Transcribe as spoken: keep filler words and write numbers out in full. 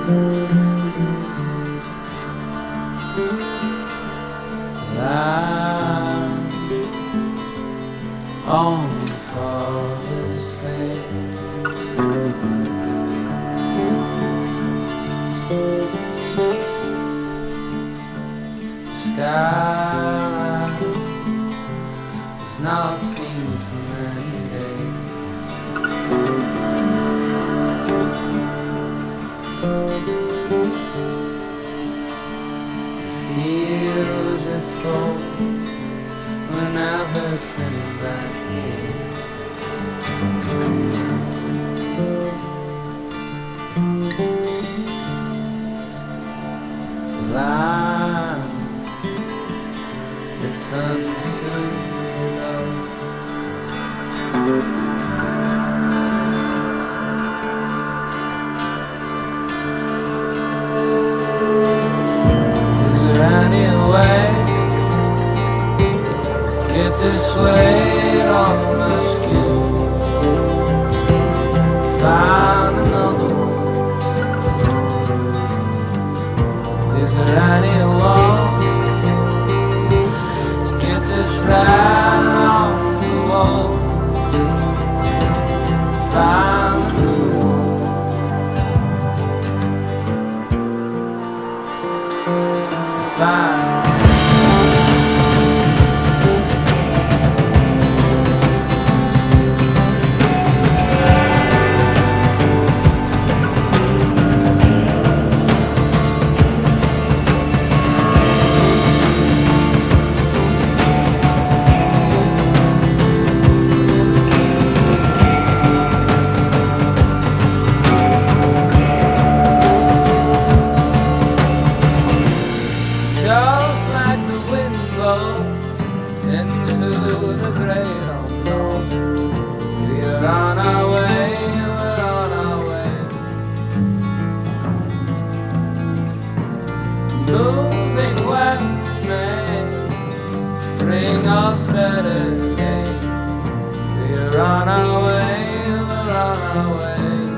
I'm only father's fate. Sky is not seen for many days. Feels it fall whenever turning back here. Line returns to the love. Is there any way to get this weight off my skin? Find another one. Is there anyone to get this right off the wall? Find a new one. Find just like the wind blows into the great unknown. We're on our way, we're on our way. Moving west may bring us better days. We're on our way, we're on our way.